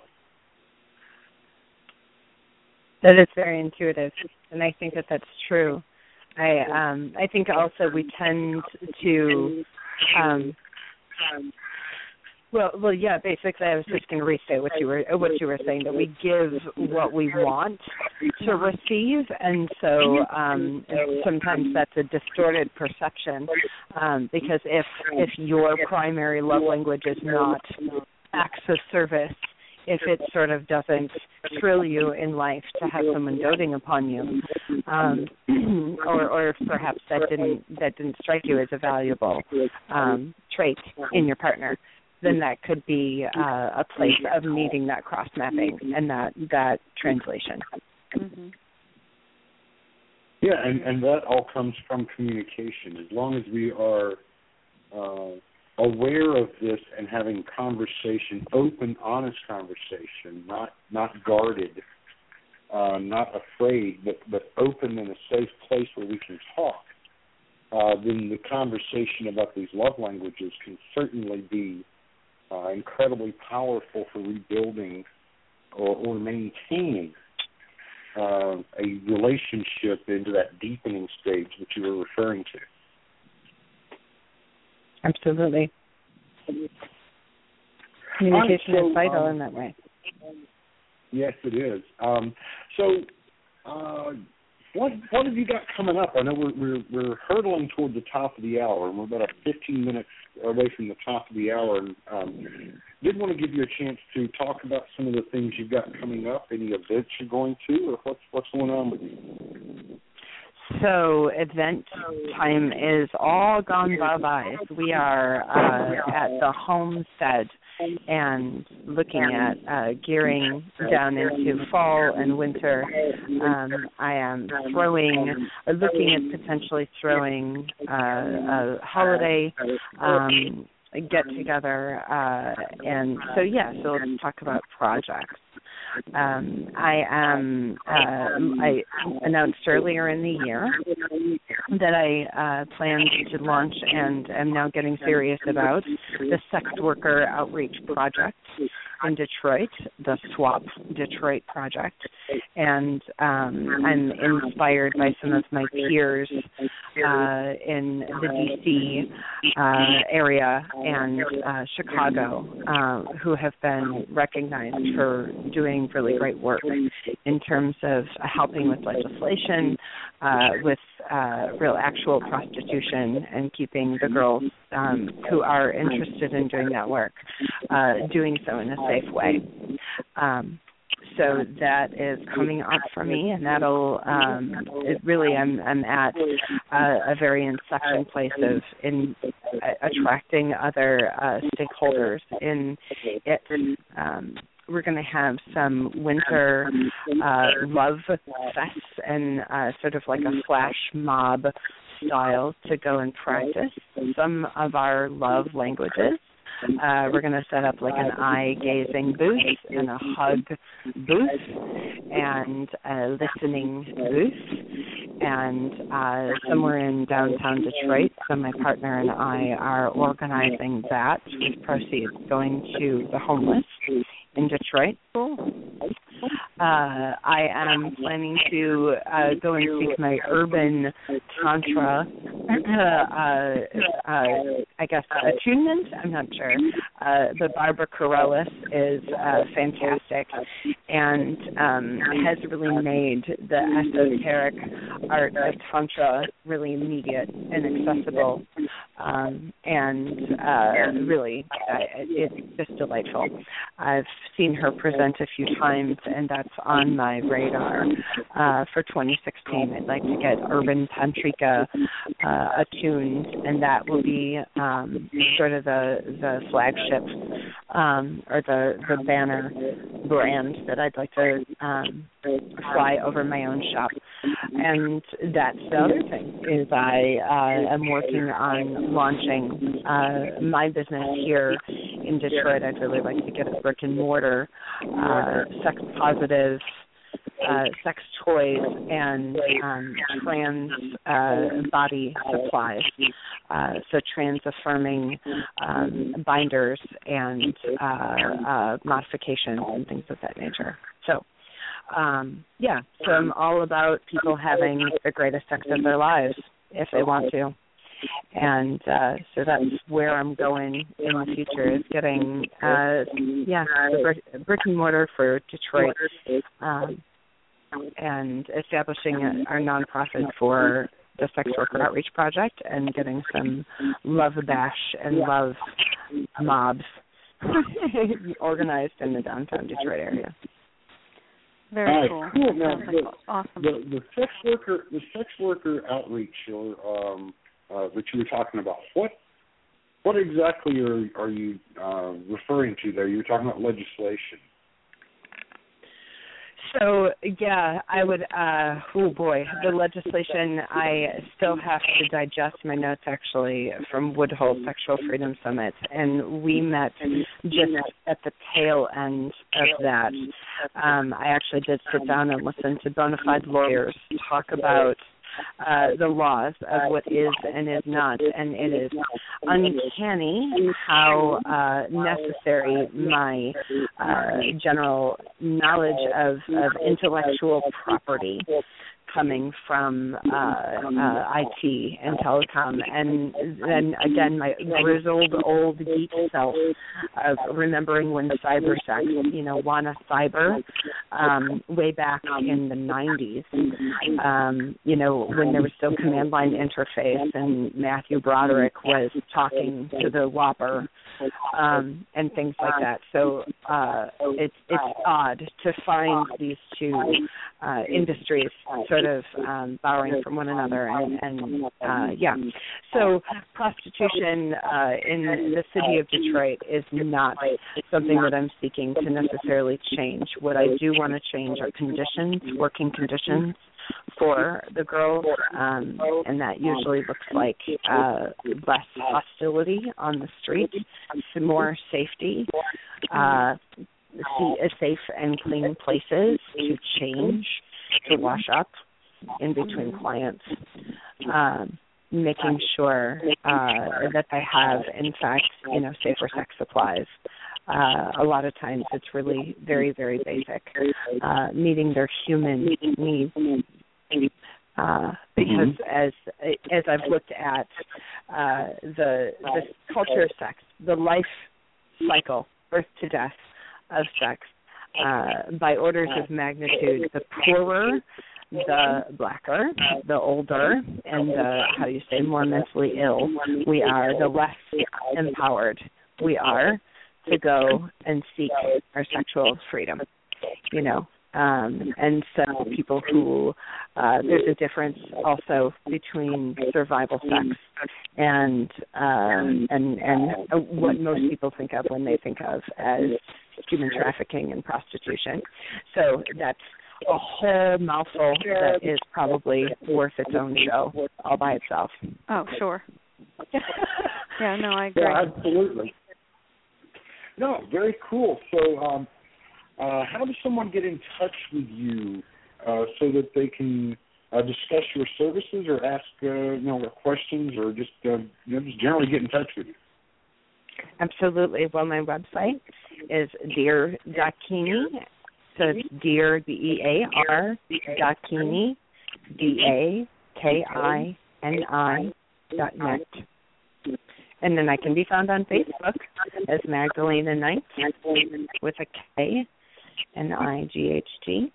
That is very intuitive, and I think that that's true. I um, I think also we tend to, um, well, well, yeah. Basically, I was just going to restate what you were what you were saying, that we give what we want to receive, and so um, sometimes that's a distorted perception, um, because if if your primary love language is not acts of service, if it sort of doesn't thrill you in life to have someone doting upon you, um, or, or perhaps that didn't that didn't strike you as a valuable um, trait in your partner, then that could be uh, a place of needing that cross mapping and that that translation. Mm-hmm. Yeah, and, and that all comes from communication. As long as we are uh, aware of this and having conversation, open, honest conversation, not not guarded, uh, not afraid, but, but open in a safe place where we can talk, uh, then the conversation about these love languages can certainly be uh, incredibly powerful for rebuilding or, or maintaining uh, a relationship into that deepening stage that you were referring to. Absolutely. Communication so, is vital um, in that way. Yes, it is. Um, so, uh, what what have you got coming up? I know we're, we're we're hurtling toward the top of the hour, and we're about fifteen minutes away from the top of the hour. And um, did want to give you a chance to talk about some of the things you've got coming up, any events you're going to, or what's what's going on with you? So event time is all gone bye-bye. We are uh, at the homestead and looking at uh, gearing down into fall and winter. Um, I am throwing, or looking at potentially throwing uh, a holiday um, get-together. Uh, and so, yeah, so let's talk about projects. Um, I am. Uh, I announced earlier in the year that I uh, planned to launch and am now getting serious about the Sex Worker Outreach Project in Detroit, the SWAP Detroit Project, and um, I'm inspired by some of my peers uh, in the D C uh, area and uh, Chicago uh, who have been recognized for doing really great work in terms of helping with legislation, uh, with uh, real actual prostitution, and keeping the girls um, who are interested in doing that work uh, doing so in a safe way. Um, so that is coming up for me, and that'll um, it really I'm I'm at a, a very inception place of in uh, attracting other uh, stakeholders in it. Um, we're going to have some winter uh, love fests and uh, sort of like a flash mob style to go and practice some of our love languages. Uh, we're going to set up like an eye-gazing booth and a hug booth and a listening booth. And uh, somewhere in downtown Detroit, so my partner and I are organizing that with proceeds going to the homeless in Detroit. Uh, I am planning to uh, go and seek my urban tantra, uh, uh, I guess, attunement. I'm not sure. Uh, but Barbara Corellis is uh, fantastic and um, has really made the esoteric art of tantra really immediate and accessible. Um, and uh, really, uh, it's just delightful. I've seen her present a few times, and that's on my radar uh, for twenty sixteen. I'd like to get Urban Tantrika uh, attuned, and that will be um, sort of the the flagship um, or the the banner brand that I'd like to um, fly over my own shop. And that's the other thing is I uh, am working on launching uh, my business here in Detroit. I'd really like to get a brick and mortar uh, sex positive uh, sex toys and um, trans uh, body supplies, uh, so trans-affirming um, binders and uh, uh, modifications and things of that nature. So, um, yeah, so I'm all about people having the greatest sex of their lives if they want to. And uh, so that's where I'm going in the future, is getting, uh, yeah, the brick, brick and mortar for Detroit um, and establishing a, our nonprofit for the Sex Worker Outreach Project and getting some love bash and love mobs organized in the downtown Detroit area. Very All right, cool. cool. Now, Sounds the, like awesome. The, the sex worker, the sex worker outreach, or um, uh, that you were talking about. What, what exactly are are you uh, referring to there? You were talking about legislation. So, yeah, I would, uh, oh boy, the legislation, I still have to digest my notes, actually, from Woodhull Sexual Freedom Summit, and we met just at the tail end of that. Um, I actually did sit down and listen to bona fide lawyers talk about Uh, the laws of what is and is not, and it is uncanny how uh, necessary my uh, general knowledge of, of intellectual property coming from uh, uh, I T and telecom, and then again my grizzled old geek self of remembering when cybersex, you know, WANA Cyber, um, way back in the nineties, um, you know, when there was still command line interface and Matthew Broderick was talking to the Whopper, um, and things like that. So uh, it's it's odd to find these two uh, industries sort of um, borrowing from one another, and, and uh, yeah. So prostitution uh, in the city of Detroit is not something that I'm seeking to necessarily change. What I do want to change are conditions, working conditions for the girls, um, and that usually looks like uh, less hostility on the street, some more safety, uh, see, uh, safe and clean places to change, to wash up in between clients, um, making sure uh, that they have, in fact, you know, safer sex supplies. Uh, a lot of times it's really very, very basic, uh, meeting their human needs. Uh, because as as I've looked at uh, the the culture of sex, the life cycle, birth to death of sex, uh, by orders of magnitude, the poorer, the blacker, the older, and the, how do you say, more mentally ill we are, the less empowered we are to go and seek our sexual freedom, you know. Um, and so people who, uh, there's a difference also between survival sex and, um, and, and what most people think of when they think of as human trafficking and prostitution. So that's a whole mouthful that is probably worth its own show all by itself. Oh, sure. Yeah, no, I agree. Yeah, absolutely. No, very cool. So, um, Uh, how does someone get in touch with you uh, so that they can uh, discuss your services or ask uh, you know questions or just uh, you know just generally get in touch with you? Absolutely. Well, my website is Dear Dakini. So it's Dear D E A R Dakini D A K I N I dot net. And then I can be found on Facebook as Magdalena Knight with a K. N I G H T.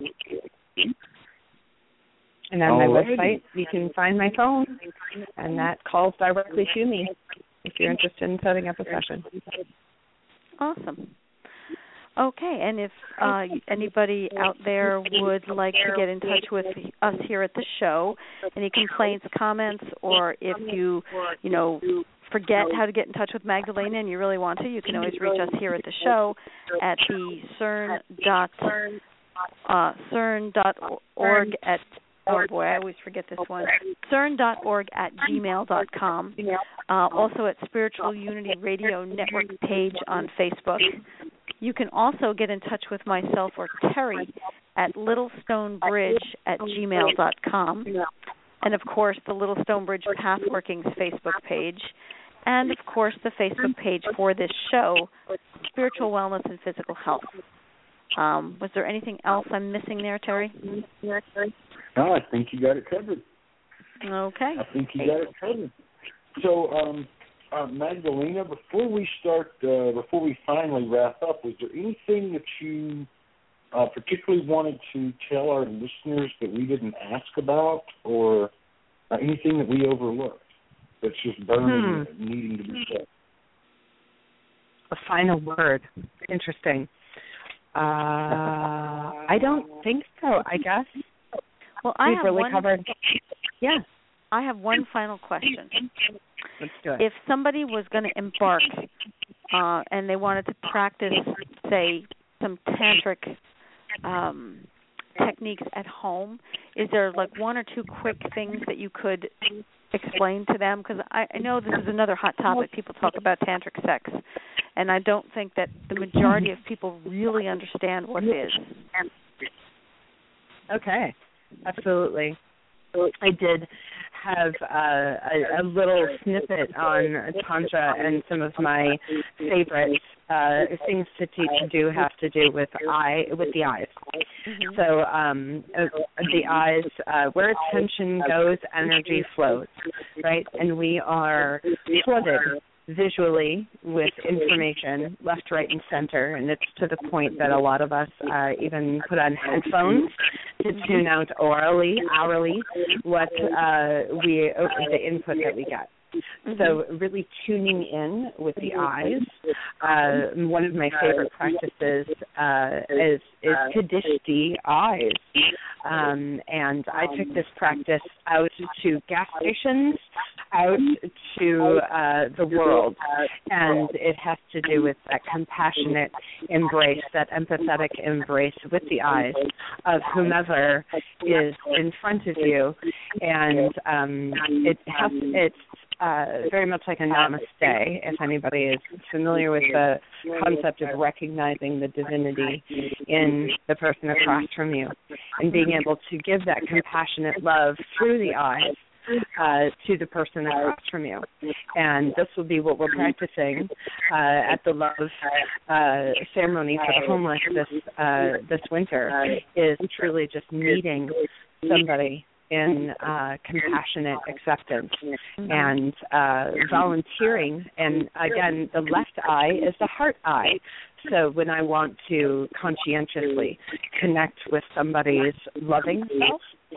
And on my Alrighty. website, you can find my phone, and that calls directly to me if you're interested in setting up a session. Awesome. Okay, and if uh, anybody out there would like to get in touch with us here at the show, any complaints, comments, or if you, you know, forget how to get in touch with Magdalena and you really want to, you can always reach us here at the show at the cern dot uh, cern dot org at oh boy, I always forget this one. cern dot org at gmail dot com. Uh, also at Spiritual Unity Radio Network page on Facebook. You can also get in touch with myself or Terry at littlestonebridge at gmail dot com. And, of course, the Little Stone Bridge Pathworkings Facebook page. And, of course, the Facebook page for this show, Spiritual Wellness and Physical Health. Um, was there anything else I'm missing there, Terry? No, I think you got it covered. Okay. I think you got it covered. So, um, uh, Magdalena, before we start, uh, before we finally wrap up, was there anything that you uh, particularly wanted to tell our listeners that we didn't ask about, or uh, anything that we overlooked that's just burning, hmm. needing to be said? A final word. Interesting. Uh, I don't think so, I guess. Well, I We've have really one, covered. Yeah. I have one final question. Let's do it. If somebody was going to embark uh, and they wanted to practice, say, some tantric um, techniques at home, is there like one or two quick things that you could explain to them? Because I, I know this is another hot topic. People talk about tantric sex, and I don't think that the majority of people really understand what it is. Okay, absolutely. I did have uh, a, a little snippet on Tantra, and some of my favorite uh, things to teach do have to do with eye with the eyes. Mm-hmm. So um, uh, the eyes, uh, where attention goes, energy flows, right? And we are flooded visually with information left, right, and center, and it's to the point that a lot of us uh, even put on headphones to tune out orally, hourly, what uh, we uh, the input that we get. Mm-hmm. So really tuning in with the eyes. Uh, one of my favorite practices uh, is is Kadishti eyes, um, and I took this practice out to gas stations, out to uh, the world, and it has to do with that compassionate embrace, that empathetic embrace with the eyes of whomever is in front of you, and um, it has it's. Uh, very much like a namaste, if anybody is familiar with the concept of recognizing the divinity in the person across from you and being able to give that compassionate love through the eyes uh, to the person across from you. And this will be what we're practicing uh, at the love uh, ceremony for the homeless this, uh, this winter, is truly just meeting somebody in uh, compassionate acceptance and uh, volunteering. And again, the left eye is the heart eye. So when I want to conscientiously connect with somebody's loving self,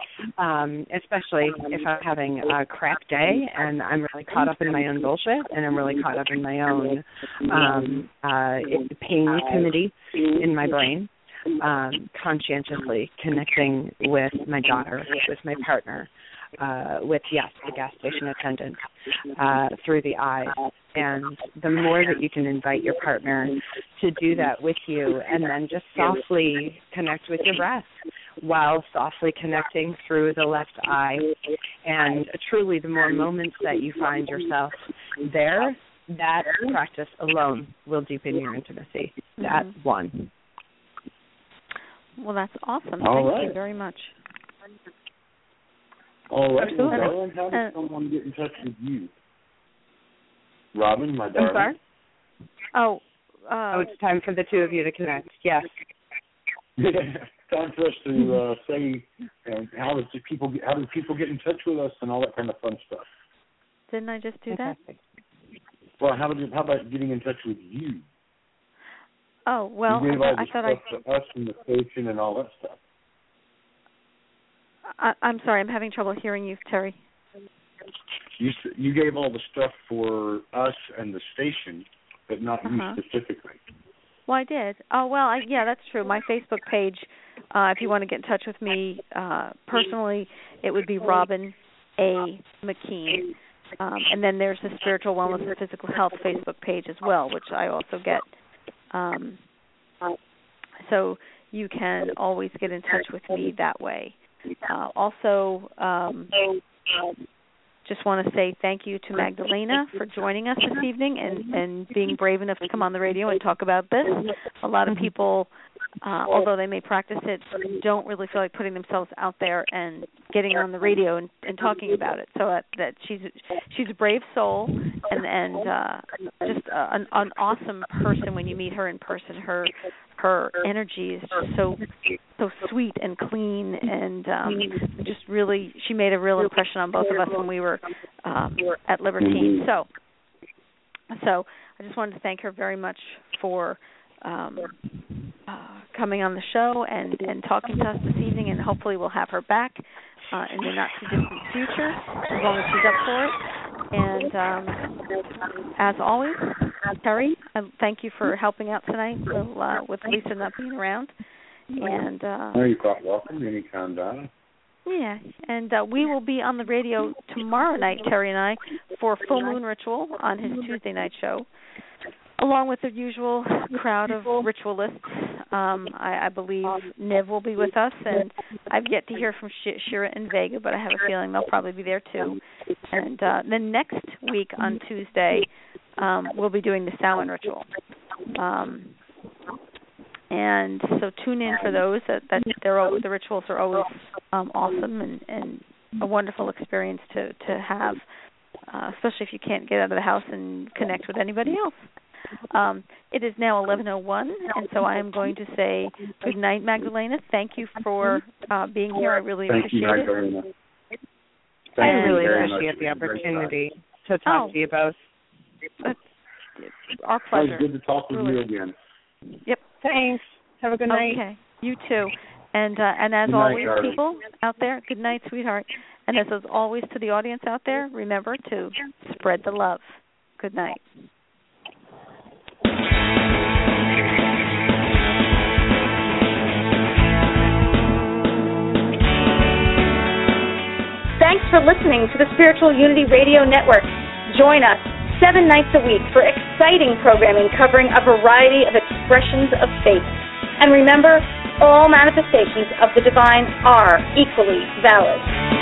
um, especially if I'm having a crap day and I'm really caught up in my own bullshit and I'm really caught up in my own um, uh, pain committee in my brain, Um, conscientiously connecting with my daughter, with my partner, uh, with, yes, the gas station attendant, uh, through the eyes. And the more that you can invite your partner to do that with you, and then just softly connect with your breath while softly connecting through the left eye. And truly, the more moments that you find yourself there, that practice alone will deepen your intimacy. That mm-hmm. one. Well, that's awesome. All Thank right. you very much. All right. Absolutely. Darling, how does uh, someone get in touch with you? Robin, my darling. I'm sorry? Oh, uh, oh, it's time for the two of you to connect. Yes. Yeah, time for us to uh, say uh, how do people get, how do people get in touch with us and all that kind of fun stuff. Didn't I just do that? Well, how, did, how about getting in touch with you? Oh, well, you gave all I, the I thought stuff I... to us and the station and all that stuff. I, I'm sorry, I'm having trouble hearing you, Terry. You you gave all the stuff for us and the station, but not uh-huh. you specifically. Well, I did. Oh, well, I, yeah, that's true. My Facebook page, uh, if you want to get in touch with me uh, personally, it would be Robin A. McKean. Um, and then there's the Spiritual Wellness and Physical Health Facebook page as well, which I also get. Um, so you can always get in touch with me that way. Uh, also, um, just want to say thank you to Magdalena for joining us this evening and, and being brave enough to come on the radio and talk about this. A lot of people, uh, although they may practice it, don't really feel like putting themselves out there and getting on the radio and, and talking about it. So uh, that she's she's a brave soul and and uh, just uh, an, an awesome person when you meet her in person. Her her energy is just so so sweet and clean, and um, just really, she made a real impression on both of us when we were um, at Libertine. So, so I just wanted to thank her very much for um, uh, coming on the show and, and talking to us this evening, and hopefully we'll have her back uh, in the not-too-distant future, as long as she's up for it. And um, as always, Terry, I thank you for helping out tonight with, uh, with Lisa not being around. And uh, no, you're quite welcome. Anytime, Donna. Yeah, and uh, we will be on the radio tomorrow night, Terry and I, for Full Moon Ritual on his Tuesday night show, along with the usual crowd of ritualists. Um, I, I believe Niv will be with us, and I've yet to hear from Sh- Shira and Vega, but I have a feeling they'll probably be there too. And uh, then next week on Tuesday, um, we'll be doing the Samhain Ritual. Um, and so tune in for those. That, that they're always, the rituals are always um, awesome and, and a wonderful experience to, to have, uh, especially if you can't get out of the house and connect with anybody else. Um, it is now eleven oh one, and so I am going to say good night, Magdalena. Thank you for uh, being here. I really Thank appreciate you, it. Magdalena. I really very appreciate the much. opportunity to talk Oh. to you both. It's, it's our It pleasure. was good to talk with Really. you again. Yep. Thanks. Have a good night. Okay. You too. And uh, and as Good night, always, darling. people out there, good night, sweetheart. And as always to the audience out there, remember to spread the love. Good night. Thanks for listening to the Spiritual Unity Radio Network. Join us seven nights a week for exciting programming covering a variety of expressions of faith. And remember, all manifestations of the divine are equally valid.